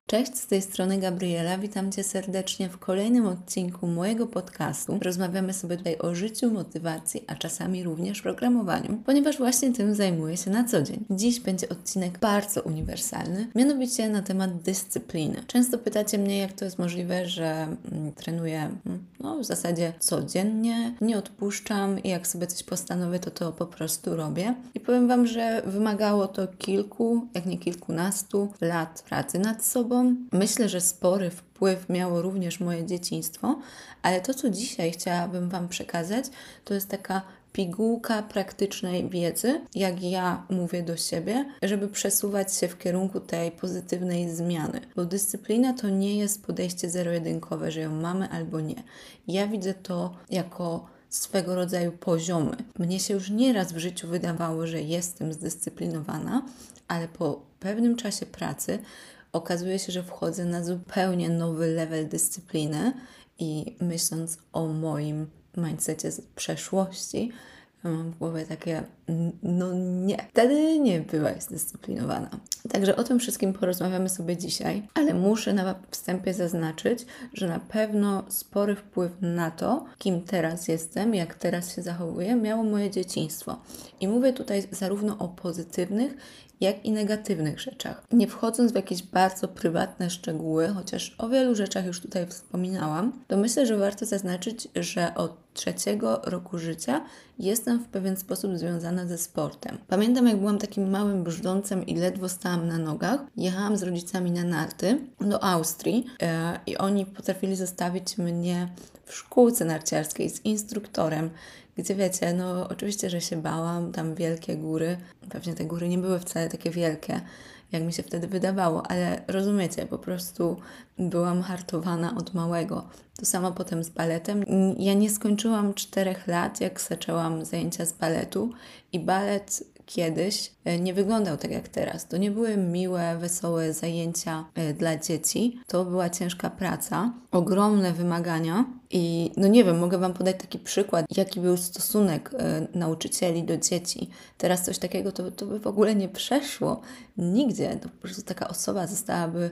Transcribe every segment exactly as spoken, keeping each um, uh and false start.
Cześć, z tej strony Gabriela. Witam Cię serdecznie w kolejnym odcinku mojego podcastu. Rozmawiamy sobie tutaj o życiu, motywacji, a czasami również programowaniu, ponieważ właśnie tym zajmuję się na co dzień. Dziś będzie odcinek bardzo uniwersalny, mianowicie na temat dyscypliny. Często pytacie mnie, jak to jest możliwe, że mm, trenuję mm, no, w zasadzie codziennie, nie odpuszczam i jak sobie coś postanowię, to to po prostu robię. I powiem Wam, że wymagało to kilku, jak nie kilkunastu lat pracy nad sobą. Myślę, że spory wpływ miało również moje dzieciństwo, ale to, co dzisiaj chciałabym Wam przekazać, to jest taka pigułka praktycznej wiedzy, jak ja mówię do siebie, żeby przesuwać się w kierunku tej pozytywnej zmiany. Bo dyscyplina to nie jest podejście zero-jedynkowe, że ją mamy albo nie. Ja widzę to jako swego rodzaju poziomy. Mnie się już nieraz w życiu wydawało, że jestem zdyscyplinowana, ale po pewnym czasie pracy okazuje się, że wchodzę na zupełnie nowy level dyscypliny i myśląc o moim mindsetie z przeszłości, mam w głowie takie, no nie, wtedy nie byłaś zdyscyplinowana. Także o tym wszystkim porozmawiamy sobie dzisiaj, ale muszę na wstępie zaznaczyć, że na pewno spory wpływ na to, kim teraz jestem, jak teraz się zachowuję, miało moje dzieciństwo. I mówię tutaj zarówno o pozytywnych, jak i negatywnych rzeczach. Nie wchodząc w jakieś bardzo prywatne szczegóły, chociaż o wielu rzeczach już tutaj wspominałam, to myślę, że warto zaznaczyć, że od trzeciego roku życia jestem w pewien sposób związana ze sportem. Pamiętam, jak byłam takim małym brzdącem i ledwo stałam na nogach, jechałam z rodzicami na narty do Austrii e, i oni potrafili zostawić mnie w szkółce narciarskiej z instruktorem, gdzie wiecie, no oczywiście, że się bałam, tam wielkie góry, pewnie te góry nie były wcale takie wielkie, jak mi się wtedy wydawało, ale rozumiecie, po prostu byłam hartowana od małego. To samo potem z baletem. Ja nie skończyłam czterech lat, jak zaczęłam zajęcia z baletu i balet kiedyś nie wyglądał tak jak teraz. To nie były miłe, wesołe zajęcia dla dzieci. To była ciężka praca, ogromne wymagania i no nie wiem, mogę Wam podać taki przykład, jaki był stosunek nauczycieli do dzieci. Teraz coś takiego to, to by w ogóle nie przeszło nigdzie. To po prostu taka osoba zostałaby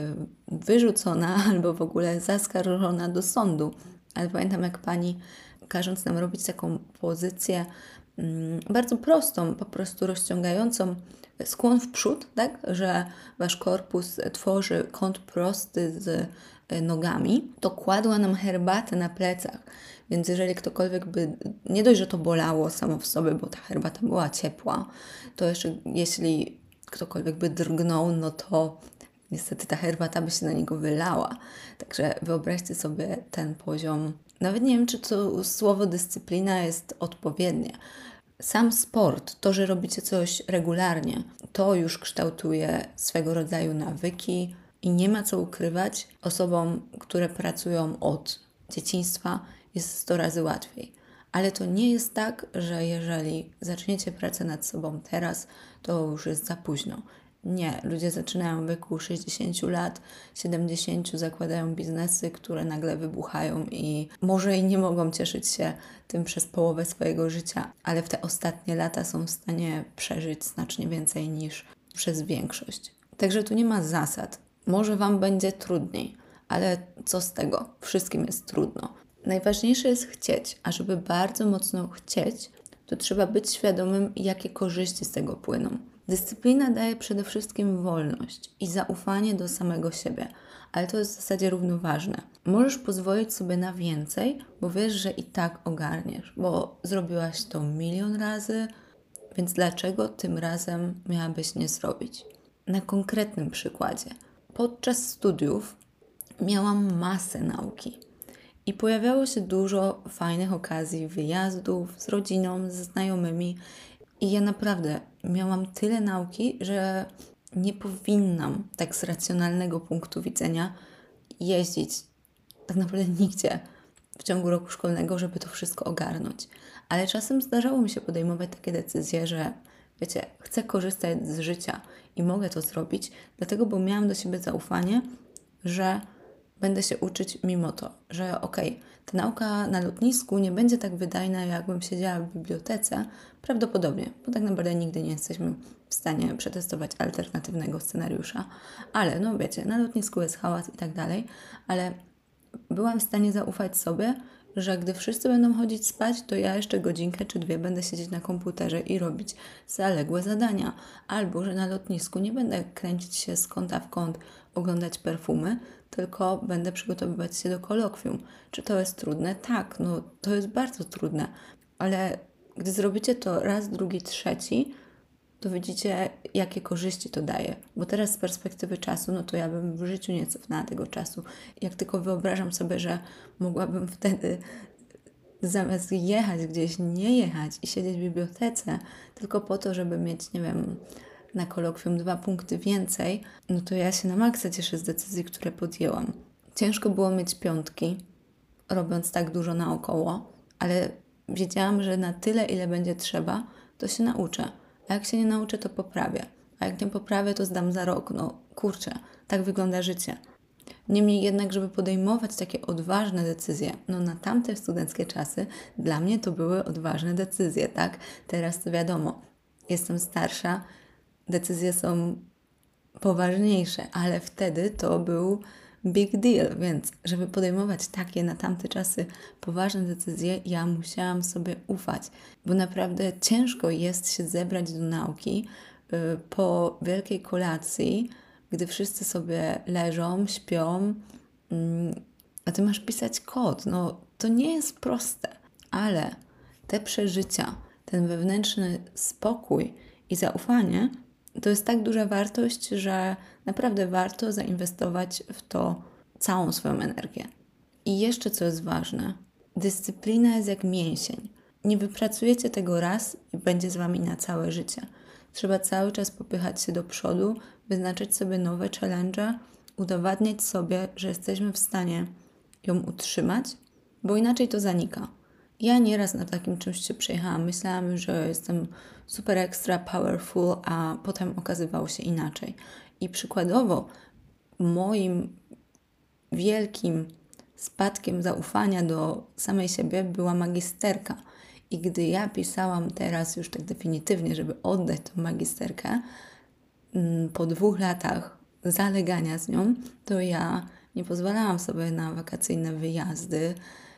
wyrzucona albo w ogóle zaskarżona do sądu. Ale pamiętam, jak pani, każąc nam robić taką pozycję mm, bardzo prostą, po prostu rozciągającą skłon w przód, tak, że Wasz korpus tworzy kąt prosty z nogami, to kładła nam herbatę na plecach. Więc jeżeli ktokolwiek by, nie dość, że to bolało samo w sobie, bo ta herbata była ciepła, to jeszcze jeśli ktokolwiek by drgnął, no to niestety ta herbata by się na niego wylała. Także wyobraźcie sobie ten poziom. Nawet nie wiem, czy to słowo dyscyplina jest odpowiednie. Sam sport, to, że robicie coś regularnie, to już kształtuje swego rodzaju nawyki i nie ma co ukrywać. Osobom, które pracują od dzieciństwa, jest sto razy łatwiej. Ale to nie jest tak, że jeżeli zaczniecie pracę nad sobą teraz, to już jest za późno. Nie, ludzie zaczynają w wieku sześćdziesięciu lat, siedemdziesięciu, zakładają biznesy, które nagle wybuchają i może i nie mogą cieszyć się tym przez połowę swojego życia, ale w te ostatnie lata są w stanie przeżyć znacznie więcej niż przez większość. Także tu nie ma zasad. Może Wam będzie trudniej, ale co z tego? Wszystkim jest trudno. Najważniejsze jest chcieć, a żeby bardzo mocno chcieć, to trzeba być świadomym, jakie korzyści z tego płyną. Dyscyplina daje przede wszystkim wolność i zaufanie do samego siebie, ale to jest w zasadzie równoważne. Możesz pozwolić sobie na więcej, bo wiesz, że i tak ogarniesz, bo zrobiłaś to milion razy, więc dlaczego tym razem miałabyś nie zrobić? Na konkretnym przykładzie. Podczas studiów miałam masę nauki i pojawiało się dużo fajnych okazji, wyjazdów z rodziną, ze znajomymi. I ja naprawdę miałam tyle nauki, że nie powinnam tak z racjonalnego punktu widzenia jeździć tak naprawdę nigdzie w ciągu roku szkolnego, żeby to wszystko ogarnąć. Ale czasem zdarzało mi się podejmować takie decyzje, że wiecie, chcę korzystać z życia i mogę to zrobić, dlatego, bo miałam do siebie zaufanie, że będę się uczyć mimo to, że okej, okay, Ta nauka na lotnisku nie będzie tak wydajna, jakbym siedziała w bibliotece, prawdopodobnie, bo tak naprawdę nigdy nie jesteśmy w stanie przetestować alternatywnego scenariusza, ale no wiecie, na lotnisku jest hałas i tak dalej, ale byłam w stanie zaufać sobie, że gdy wszyscy będą chodzić spać, to ja jeszcze godzinkę czy dwie będę siedzieć na komputerze i robić zaległe zadania. Albo, że na lotnisku nie będę kręcić się z kąta w kąt, oglądać perfumy, tylko będę przygotowywać się do kolokwium. Czy to jest trudne? Tak, no to jest bardzo trudne, ale gdy zrobicie to raz, drugi, trzeci, to widzicie, jakie korzyści to daje. Bo teraz z perspektywy czasu, no to ja bym w życiu nie cofnęła tego czasu. Jak tylko wyobrażam sobie, że mogłabym wtedy zamiast jechać gdzieś, nie jechać i siedzieć w bibliotece tylko po to, żeby mieć, nie wiem, na kolokwium dwa punkty więcej, no to ja się na maksa cieszę z decyzji, które podjęłam. Ciężko było mieć piątki, robiąc tak dużo naokoło, ale wiedziałam, że na tyle, ile będzie trzeba, to się nauczę. A jak się nie nauczę, to poprawię. A jak nie poprawię, to zdam za rok. No kurczę, tak wygląda życie. Niemniej jednak, żeby podejmować takie odważne decyzje, no na tamte studenckie czasy dla mnie to były odważne decyzje, tak? Teraz to wiadomo, jestem starsza, decyzje są poważniejsze, ale wtedy to był big deal, więc żeby podejmować takie na tamte czasy poważne decyzje, ja musiałam sobie ufać, bo naprawdę ciężko jest się zebrać do nauki yy, po wielkiej kolacji, gdy wszyscy sobie leżą, śpią, yy, a ty masz pisać kod. No to nie jest proste, ale te przeżycia, ten wewnętrzny spokój i zaufanie to jest tak duża wartość, że naprawdę warto zainwestować w to całą swoją energię. I jeszcze co jest ważne, dyscyplina jest jak mięsień. Nie wypracujecie tego raz i będzie z Wami na całe życie. Trzeba cały czas popychać się do przodu, wyznaczać sobie nowe challenge, udowadniać sobie, że jesteśmy w stanie ją utrzymać, bo inaczej to zanika. Ja nieraz na takim czymś się przejechałam. Myślałam, że jestem super extra powerful, a potem okazywało się inaczej. I przykładowo moim wielkim spadkiem zaufania do samej siebie była magisterka. I gdy ja pisałam teraz już tak definitywnie, żeby oddać tą magisterkę, po dwóch latach zalegania z nią, to ja nie pozwalałam sobie na wakacyjne wyjazdy,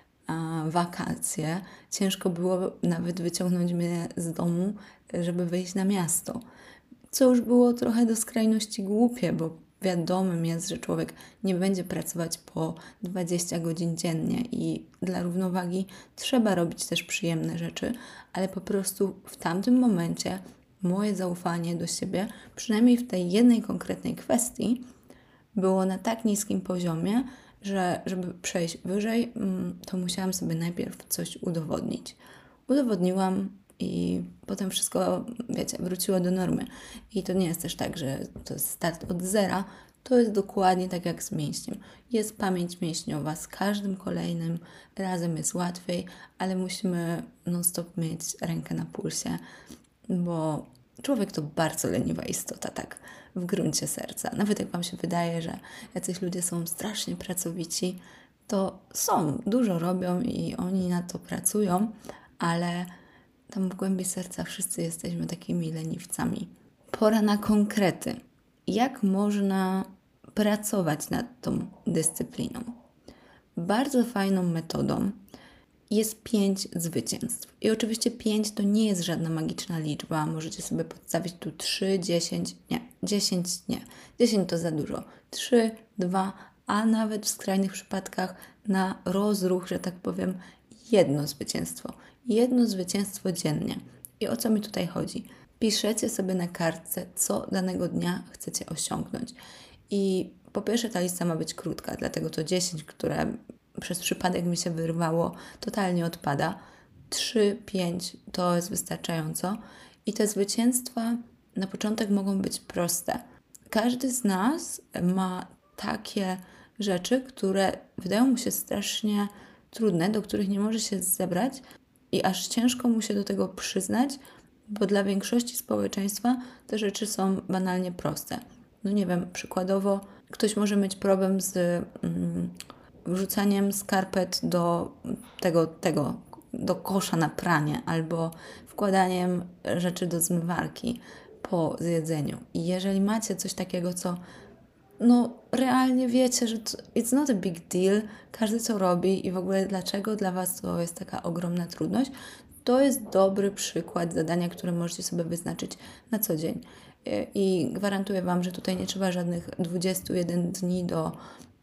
wakacje. Ciężko było nawet wyciągnąć mnie z domu, żeby wyjść na miasto. Co już było trochę do skrajności głupie, bo wiadomym jest, że człowiek nie będzie pracować po dwadzieścia godzin dziennie i dla równowagi trzeba robić też przyjemne rzeczy, ale po prostu w tamtym momencie moje zaufanie do siebie, przynajmniej w tej jednej konkretnej kwestii, było na tak niskim poziomie, że żeby przejść wyżej, to musiałam sobie najpierw coś udowodnić. Udowodniłam i potem wszystko, wiecie, wróciło do normy. I to nie jest też tak, że to jest start od zera, to jest dokładnie tak jak z mięśniem. Jest pamięć mięśniowa, z każdym kolejnym razem jest łatwiej, ale musimy non-stop mieć rękę na pulsie, bo człowiek to bardzo leniwa istota, tak w gruncie serca. Nawet jak Wam się wydaje, że jacyś ludzie są strasznie pracowici, to są, dużo robią i oni na to pracują, ale tam w głębi serca wszyscy jesteśmy takimi leniwcami. Pora na konkrety. Jak można pracować nad tą dyscypliną? Bardzo fajną metodą jest pięć zwycięstw. I oczywiście pięć to nie jest żadna magiczna liczba. Możecie sobie podstawić tu trzy, dziesięć, nie, dziesięć nie. dziesięć to za dużo. trzy, dwa, a nawet w skrajnych przypadkach na rozruch, że tak powiem, jedno zwycięstwo. Jedno zwycięstwo dziennie. I o co mi tutaj chodzi? Piszecie sobie na kartce, co danego dnia chcecie osiągnąć. I po pierwsze ta lista ma być krótka, dlatego to dziesięć, które przez przypadek mi się wyrwało, totalnie odpada. trzy, pięć to jest wystarczająco. I te zwycięstwa na początek mogą być proste. Każdy z nas ma takie rzeczy, które wydają mu się strasznie trudne, do których nie może się zebrać i aż ciężko mu się do tego przyznać, bo dla większości społeczeństwa te rzeczy są banalnie proste. No nie wiem, przykładowo ktoś może mieć problem z mm, wrzucaniem skarpet do tego, tego, do kosza na pranie albo wkładaniem rzeczy do zmywarki po zjedzeniu. I jeżeli macie coś takiego, co no realnie wiecie, że to, it's not a big deal, każdy co robi i w ogóle dlaczego dla Was to jest taka ogromna trudność, to jest dobry przykład zadania, które możecie sobie wyznaczyć na co dzień. I gwarantuję Wam, że tutaj nie trzeba żadnych dwudziestu jeden dni do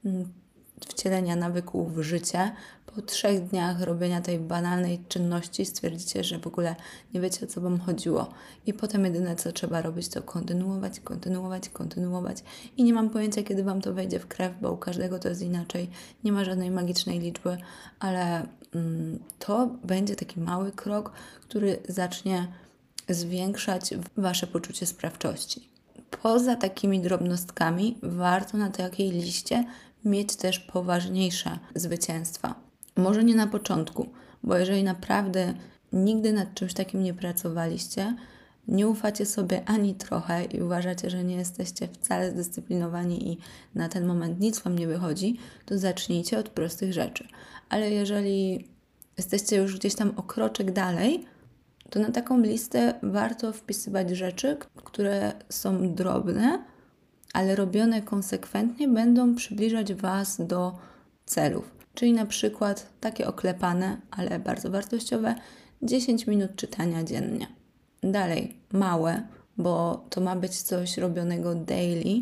wcielenia nawyków w życie. Po trzech dniach robienia tej banalnej czynności stwierdzicie, że w ogóle nie wiecie, o co Wam chodziło. I potem jedyne, co trzeba robić, to kontynuować, kontynuować, kontynuować. I nie mam pojęcia, kiedy Wam to wejdzie w krew, bo u każdego to jest inaczej. Nie ma żadnej magicznej liczby, ale mm, to będzie taki mały krok, który zacznie zwiększać Wasze poczucie sprawczości. Poza takimi drobnostkami warto na takiej liście mieć też poważniejsze zwycięstwa. Może nie na początku, bo jeżeli naprawdę nigdy nad czymś takim nie pracowaliście, nie ufacie sobie ani trochę i uważacie, że nie jesteście wcale zdyscyplinowani i na ten moment nic Wam nie wychodzi, to zacznijcie od prostych rzeczy. Ale jeżeli jesteście już gdzieś tam o kroczek dalej, to na taką listę warto wpisywać rzeczy, które są drobne, ale robione konsekwentnie będą przybliżać Was do celów. Czyli na przykład takie oklepane, ale bardzo wartościowe dziesięć minut czytania dziennie. Dalej, małe, bo to ma być coś robionego daily,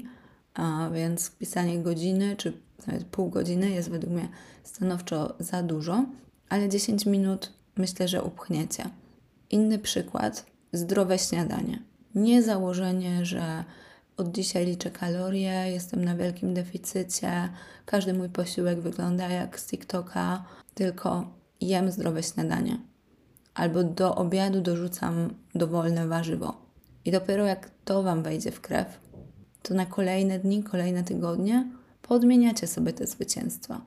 a więc pisanie godziny czy nawet pół godziny jest według mnie stanowczo za dużo, ale dziesięć minut myślę, że upchniecie. Inny przykład, zdrowe śniadanie. Nie założenie, że od dzisiaj liczę kalorie, jestem na wielkim deficycie, każdy mój posiłek wygląda jak z TikToka, tylko jem zdrowe śniadanie. Albo do obiadu dorzucam dowolne warzywo. I dopiero jak to Wam wejdzie w krew, to na kolejne dni, kolejne tygodnie podmieniacie sobie te zwycięstwa.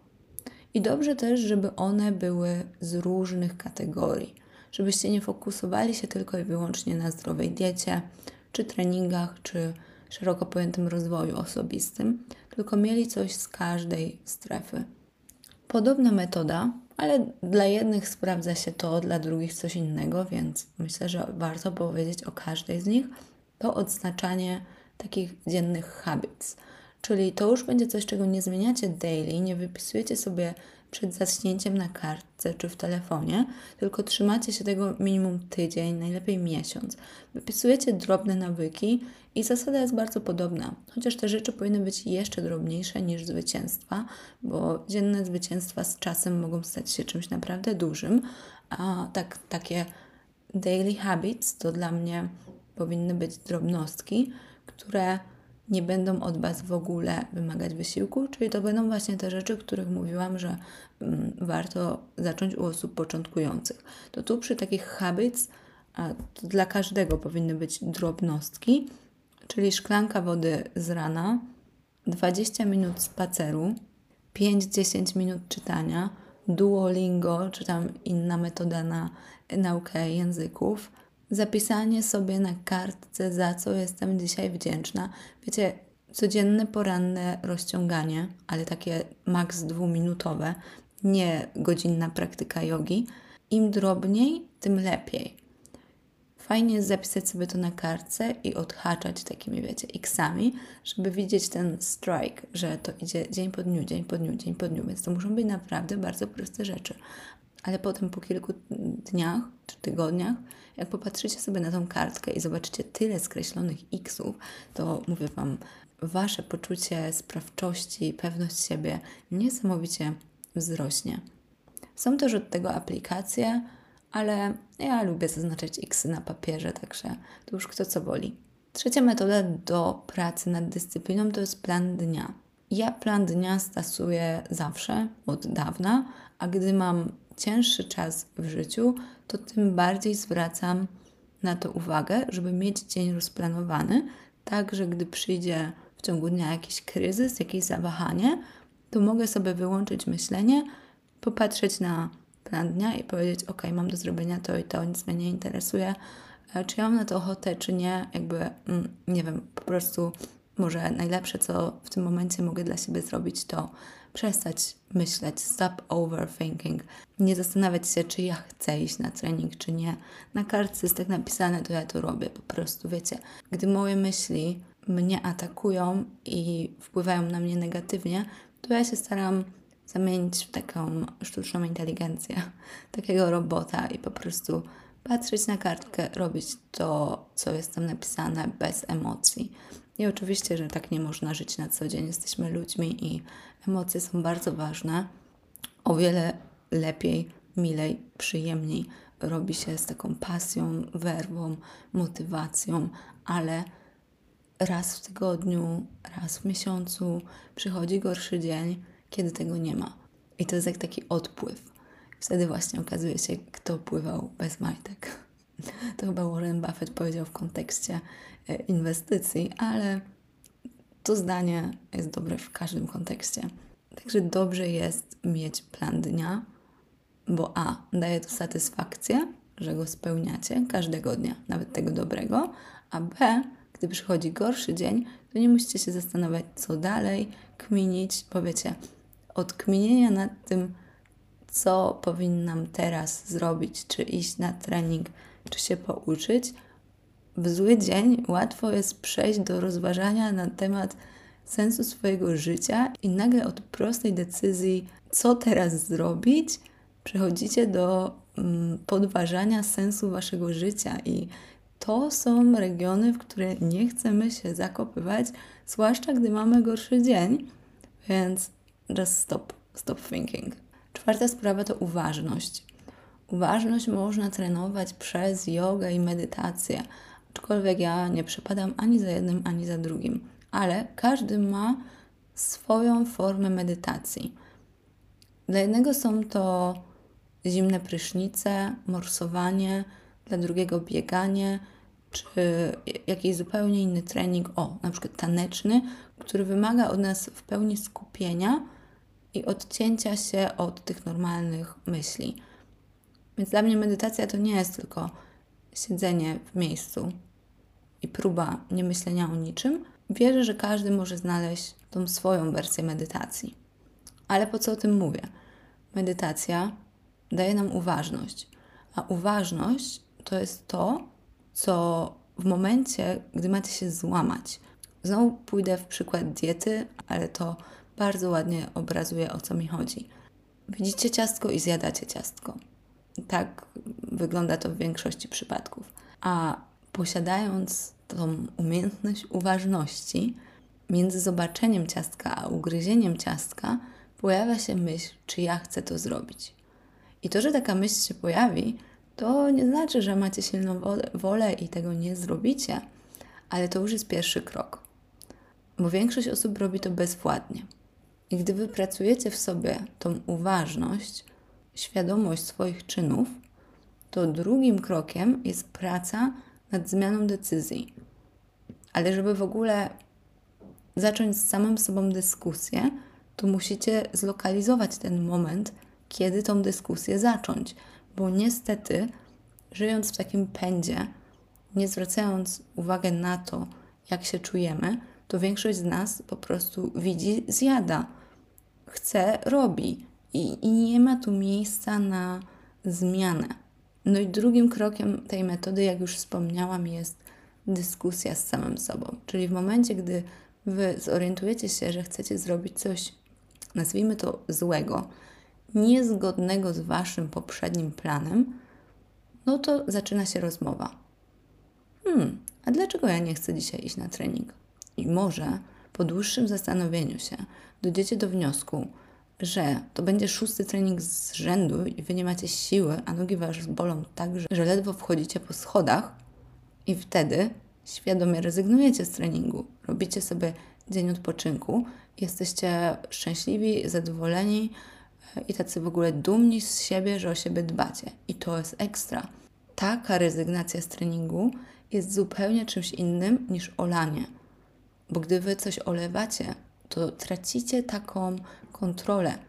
I dobrze też, żeby one były z różnych kategorii. Żebyście nie fokusowali się tylko i wyłącznie na zdrowej diecie, czy treningach, czy szeroko pojętym rozwoju osobistym, tylko mieli coś z każdej strefy. Podobna metoda, ale dla jednych sprawdza się to, dla drugich coś innego, więc myślę, że warto powiedzieć o każdej z nich, to odznaczanie takich dziennych habits. Czyli to już będzie coś, czego nie zmieniacie daily, nie wypisujecie sobie przed zaśnięciem na kartce czy w telefonie, tylko trzymacie się tego minimum tydzień, najlepiej miesiąc. Wypisujecie drobne nawyki i zasada jest bardzo podobna, chociaż te rzeczy powinny być jeszcze drobniejsze niż zwycięstwa, bo dzienne zwycięstwa z czasem mogą stać się czymś naprawdę dużym, a tak, takie daily habits to dla mnie powinny być drobnostki, które nie będą od Was w ogóle wymagać wysiłku, czyli to będą właśnie te rzeczy, o których mówiłam, że mm, warto zacząć u osób początkujących. To tu przy takich habits a to dla każdego powinny być drobnostki, czyli szklanka wody z rana, dwadzieścia minut spaceru, pięć do dziesięciu minut czytania, Duolingo, czy tam inna metoda na naukę języków, zapisanie sobie na kartce, za co jestem dzisiaj wdzięczna. Wiecie, codzienne poranne rozciąganie, ale takie maks dwuminutowe, nie godzinna praktyka jogi. Im drobniej, tym lepiej. Fajnie jest zapisać sobie to na kartce i odhaczać takimi, wiecie, x-ami, żeby widzieć ten strike, że to idzie dzień po dniu, dzień po dniu, dzień po dniu, więc to muszą być naprawdę bardzo proste rzeczy. Ale potem po kilku dniach czy tygodniach, jak popatrzycie sobie na tą kartkę i zobaczycie tyle skreślonych xów, to mówię Wam, Wasze poczucie sprawczości, pewność siebie niesamowicie wzrośnie. Są też od tego aplikacje, ale ja lubię zaznaczać xy na papierze, także to już kto co woli. Trzecia metoda do pracy nad dyscypliną to jest plan dnia. Ja plan dnia stosuję zawsze, od dawna, a gdy mam cięższy czas w życiu, to tym bardziej zwracam na to uwagę, żeby mieć dzień rozplanowany, tak, że gdy przyjdzie w ciągu dnia jakiś kryzys, jakieś zawahanie, to mogę sobie wyłączyć myślenie, popatrzeć na plan dnia i powiedzieć, ok, mam do zrobienia to i to, nic mnie nie interesuje, czy ja mam na to ochotę, czy nie, jakby, nie wiem, po prostu może najlepsze, co w tym momencie mogę dla siebie zrobić, to przestać myśleć, stop overthinking. Nie zastanawiać się, czy ja chcę iść na trening, czy nie. Na kartce jest tak napisane, to ja to robię. Po prostu, wiecie, gdy moje myśli mnie atakują i wpływają na mnie negatywnie, to ja się staram zamienić w taką sztuczną inteligencję, takiego robota i po prostu patrzeć na kartkę, robić to, co jest tam napisane, bez emocji. I oczywiście, że tak nie można żyć na co dzień. Jesteśmy ludźmi i emocje są bardzo ważne. O wiele lepiej, milej, przyjemniej robi się z taką pasją, werwą, motywacją, ale raz w tygodniu, raz w miesiącu przychodzi gorszy dzień, kiedy tego nie ma. I to jest jak taki odpływ. Wtedy właśnie okazuje się, kto pływał bez majtek. To chyba Warren Buffett powiedział w kontekście inwestycji, ale to zdanie jest dobre w każdym kontekście. Także dobrze jest mieć plan dnia, bo a, daje to satysfakcję, że go spełniacie każdego dnia, nawet tego dobrego, a b, gdy przychodzi gorszy dzień, to nie musicie się zastanawiać, co dalej, kminić, bo wiecie, od kminienia nad tym, co powinnam teraz zrobić, czy iść na trening, czy się pouczyć, w zły dzień łatwo jest przejść do rozważania na temat sensu swojego życia i nagle od prostej decyzji, co teraz zrobić, przechodzicie do mm, podważania sensu waszego życia i to są regiony, w które nie chcemy się zakopywać, zwłaszcza gdy mamy gorszy dzień, więc just stop, stop thinking. Czwarta sprawa to uważność. Uważność można trenować przez jogę i medytację, aczkolwiek ja nie przepadam ani za jednym, ani za drugim, ale każdy ma swoją formę medytacji. Dla jednego są to zimne prysznice, morsowanie, dla drugiego bieganie, czy jakiś zupełnie inny trening, o, na przykład taneczny, który wymaga od nas w pełni skupienia i odcięcia się od tych normalnych myśli. Więc dla mnie medytacja to nie jest tylko siedzenie w miejscu i próba nie myślenia o niczym. Wierzę, że każdy może znaleźć tą swoją wersję medytacji. Ale po co o tym mówię? Medytacja daje nam uważność, a uważność to jest to, co w momencie, gdy macie się złamać. Znowu pójdę w przykład diety, ale to bardzo ładnie obrazuje, o co mi chodzi. Widzicie ciastko i zjadacie ciastko. Tak wygląda to w większości przypadków. A posiadając tą umiejętność uważności, między zobaczeniem ciastka a ugryzieniem ciastka pojawia się myśl, czy ja chcę to zrobić. I to, że taka myśl się pojawi, to nie znaczy, że macie silną wolę i tego nie zrobicie, ale to już jest pierwszy krok. Bo większość osób robi to bezwładnie. I gdy wypracujecie w sobie tą uważność, świadomość swoich czynów, to drugim krokiem jest praca nad zmianą decyzji. Ale żeby w ogóle zacząć z samym sobą dyskusję, to musicie zlokalizować ten moment, kiedy tą dyskusję zacząć. Bo niestety, żyjąc w takim pędzie, nie zwracając uwagi na to, jak się czujemy, to większość z nas po prostu widzi, zjada, chce, robi i, i nie ma tu miejsca na zmianę. No i drugim krokiem tej metody, jak już wspomniałam, jest dyskusja z samym sobą. Czyli w momencie, gdy wy zorientujecie się, że chcecie zrobić coś, nazwijmy to złego, niezgodnego z waszym poprzednim planem, no to zaczyna się rozmowa. Hmm, a dlaczego ja nie chcę dzisiaj iść na trening? I może po dłuższym zastanowieniu się dojdziecie do wniosku, że to będzie szósty trening z rzędu i wy nie macie siły, a nogi was bolą tak, że ledwo wchodzicie po schodach i wtedy świadomie rezygnujecie z treningu. Robicie sobie dzień odpoczynku, jesteście szczęśliwi, zadowoleni i tacy w ogóle dumni z siebie, że o siebie dbacie. I to jest ekstra. Taka rezygnacja z treningu jest zupełnie czymś innym niż olanie. Bo gdy wy coś olewacie, to tracicie taką kontrolę.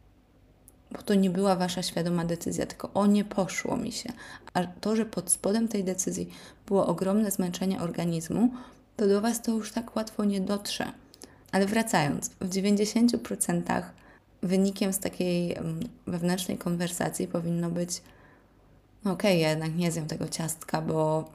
Bo to nie była wasza świadoma decyzja, tylko o, nie poszło mi się. A to, że pod spodem tej decyzji było ogromne zmęczenie organizmu, to do Was to już tak łatwo nie dotrze. Ale wracając, w dziewięćdziesięciu procentach wynikiem z takiej wewnętrznej konwersacji powinno być: no okej, okay, ja jednak nie zjem tego ciastka, bo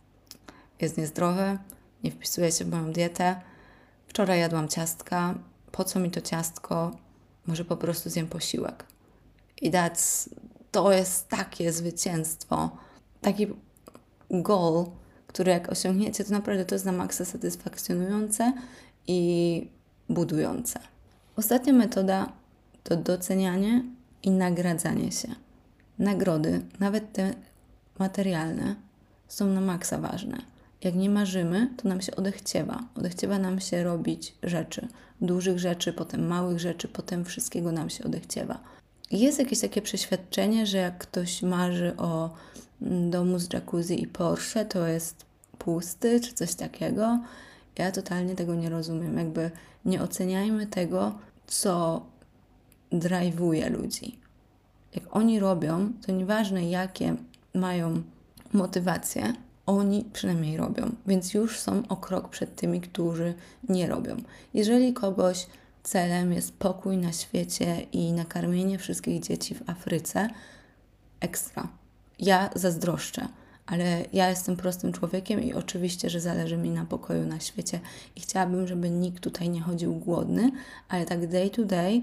jest niezdrowe, nie wpisuje się w moją dietę. Wczoraj jadłam ciastka, po co mi to ciastko? Może po prostu zjem posiłek. I that's, to jest takie zwycięstwo, taki goal, który jak osiągniecie, to naprawdę to jest na maksa satysfakcjonujące i budujące. Ostatnia metoda to docenianie i nagradzanie się. Nagrody, nawet te materialne, są na maksa ważne. Jak nie marzymy, to nam się odechciewa. Odechciewa nam się robić rzeczy. Dużych rzeczy, potem małych rzeczy, potem wszystkiego nam się odechciewa. Jest jakieś takie przeświadczenie, że jak ktoś marzy o domu z jacuzzi i Porsche, to jest pusty, czy coś takiego. Ja totalnie tego nie rozumiem. Jakby nie oceniajmy tego, co drive'uje ludzi. Jak oni robią, to nieważne jakie mają motywacje, oni przynajmniej robią, więc już są o krok przed tymi, którzy nie robią. Jeżeli kogoś celem jest pokój na świecie i nakarmienie wszystkich dzieci w Afryce, ekstra. Ja zazdroszczę, ale ja jestem prostym człowiekiem i oczywiście, że zależy mi na pokoju na świecie i chciałabym, żeby nikt tutaj nie chodził głodny, ale tak day to day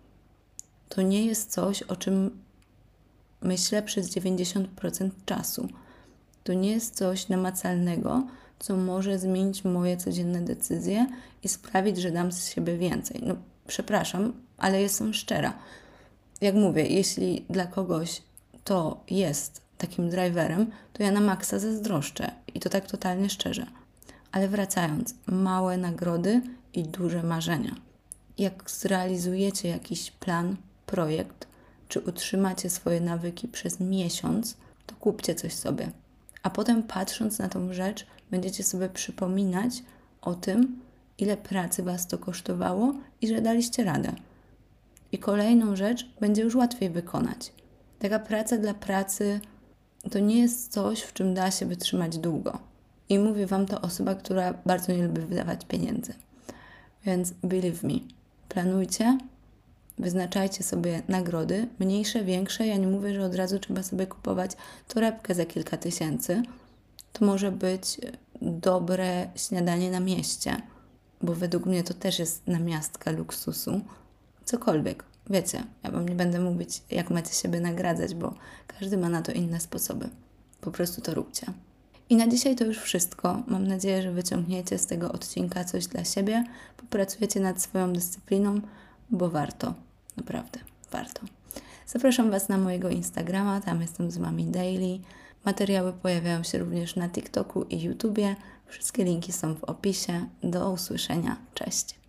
to nie jest coś, o czym myślę przez dziewięćdziesiąt procent czasu. To nie jest coś namacalnego, co może zmienić moje codzienne decyzje i sprawić, że dam z siebie więcej. No, przepraszam, ale jestem szczera. Jak mówię, jeśli dla kogoś to jest takim driverem, to ja na maksa zazdroszczę i to tak totalnie szczerze. Ale wracając, małe nagrody i duże marzenia. Jak zrealizujecie jakiś plan, projekt, czy utrzymacie swoje nawyki przez miesiąc, to kupcie coś sobie. A potem patrząc na tą rzecz, będziecie sobie przypominać o tym, ile pracy Was to kosztowało i że daliście radę. I kolejną rzecz będzie już łatwiej wykonać. Taka praca dla pracy to nie jest coś, w czym da się wytrzymać długo. I mówi Wam to osoba, która bardzo nie lubi wydawać pieniędzy. Więc believe me, planujcie, wyznaczajcie sobie nagrody, mniejsze, większe. Ja nie mówię, że od razu trzeba sobie kupować torebkę za kilka tysięcy. To może być dobre śniadanie na mieście, bo według mnie to też jest namiastka luksusu. Cokolwiek, wiecie, ja Wam nie będę mówić, jak macie siebie nagradzać, bo każdy ma na to inne sposoby. Po prostu to róbcie. I na dzisiaj to już wszystko. Mam nadzieję, że wyciągniecie z tego odcinka coś dla siebie, popracujecie nad swoją dyscypliną, bo warto, naprawdę warto. Zapraszam Was na mojego Instagrama, tam jestem z Wami daily. Materiały pojawiają się również na TikToku i YouTubie. Wszystkie linki są w opisie. Do usłyszenia. Cześć!